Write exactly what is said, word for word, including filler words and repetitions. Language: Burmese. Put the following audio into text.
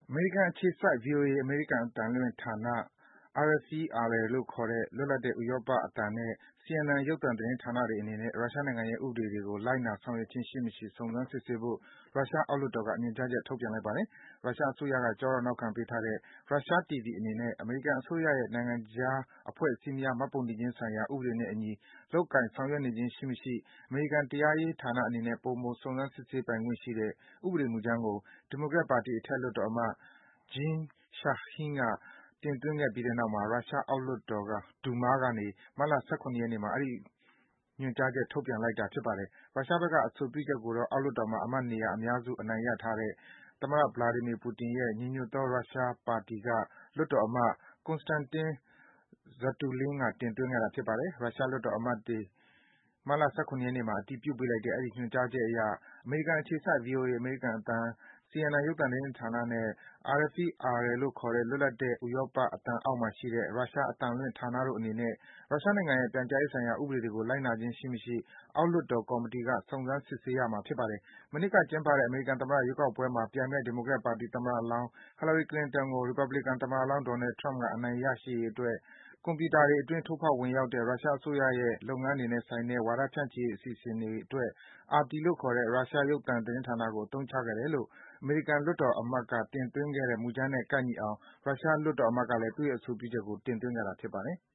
အမေရိကန်အခြေစိုက် ဗွီအိုအေ အမေရိကန်အသံလွှင့်ဌာန R F E R L လို့ခေါ်တဲ့ လွတ်လပ်တဲ့ ဥရောပအသံနဲ့ C N N ရုပ်သံသတင်းဌာနတွေအနေနဲ့ ရုရှားနိုင်ငံရဲ့ ဥပဒေတွေကို လိုက်နာဆောင်ရွက်ခြင်း ရှိမရှိ စုံစမ်းစစ်ဆေးဖို့ ရုရှားအောက်လွှတ်တော်က ညွန်ကြားချက် ထုတ်ပြန်လိုက်ပါတယ်။ ရုရှားအစိုးရက ကျောထောက်နောက်ခံပေးထားတဲ့ ရုရှားတီဗီအနေနဲ့ အမေရိကန်အစိုးရရဲ့ နိုင်ငံခြားအဖွဲ့အစည်းများ မှတ်ပုံတင်ခြင်းဆိုင်ရာ ဥပဒေနဲ့အညီ လုပ်ကိုင် ဆောင်ရွက်နေခြင်း ရှိမရှိ အမေရိကန်တရားရေးဌာနအနေနဲ့ ပိုမို စုံစမ်းစစ်ဆေးပိုင်ခွင့်ရှိတဲ့ ဥပဒေမူကြမ်းကို ဒီမိုကရက်ပါတီ အထက်လွှတ်တော်အမတ် Jeanne Shaheen က တင်သွင်းခဲ့ပြီးတဲ့နောက်မှာ ရုရှားအောက်လွှတ်တော် Duma ကနေ မတ်လ ၁၇ ရက်နေ့မှာ အဲဒီ ညွန်ကြားချက် ထုတ်ပြန်လိုက်တာ ဖြစ်ပါတယ်။ ရုရှားဘက်က အဆိုပြုချက်ကိုတော့ အောက်လွှတ်တော်မှာ အမတ်နေရာအများစု အနိုင်ရထားတဲ့ သမ္မတ Vladimir Putin ရဲ့ ညီညွတ်သော ရုရှားပါတီက လွှတ်တော်အမတ် Konstantin Zatullin က တင်သွင်းခဲ့တာ ဖြစ်ပါတယ်။ ရုရှားလွှတ်တော်အမတ်တွေ မတ်လ ၁၇ ရက်နေ့မှာ အတည်ပြုပေးလိုက်တဲ့ အဲဒီ ညွန်ကြားချက်အရ အမေရိကန်အခြေစိုက် ဗွီအိုအေ အမေရိကန်အသံ၊ C N N ရုပ်သံသတင်းဌာနနဲ့ R F E R L လို့ခေါ်တဲ့ လွတ်လပ်တဲ့ ဥရောပအသံအောက်မှာရှိတဲ့ ရုရှားအသံလွှင့်ဌာနတို့အနေနဲ့ ရုရှားနိုင်ငံရဲ့ ပြန်ကြားရေးဆိုင်ရာ ဥပဒေတွေကို လိုက်နာခြင်း ရှိမရှိ အောက်လွှတ်တော်ကော်မီတီက စုံစမ်း စစ်ဆေးရမှာ ဖြစ်ပါတယ်။ မနှစ်က ကျင်းပတဲ့ အမေရိကန်သမ္မတ ရွေးကောက်ပွဲမှာ ပြိုင်မယ့် ဒီမိုကရက်ပါတီ သမ္မတလောင်း Hillary Clinton ကို ရီပတ်ဘလီကန်သမ္မတလောင်း Donald Trump က အနိုင်ရရှိရေးအတွက် ကွန်ပြူတာတွေအတွင်း ထိုးဖောက် ဝင်ရောက်တဲ့ ရုရှားအစိုးရရဲ့ လုပ်ငန်းတွေနဲ့ဆိုင်တဲ့ ဝါဒဖြန့်ချိရေး အစီအစဉ်တွေအတွက် R T လို့ခေါ်တဲ့ ရုရှားရုပ်သံသတင်းဌာနကို အသုံးချခဲ့တယ်လို့ အမေရိကန်လွှတ်တော်အမတ်က တင်သွင်းခဲ့တဲ့ မူကြမ်းနဲ့ ကိုက်ညီအောင် ရုရှားလွှတ်တော်အမတ်ကလည်း သူ့ရဲ့ အဆိုပြုချက်ကို တင်သွင်းခဲ့တာ ဖြစ်ပါတယ်။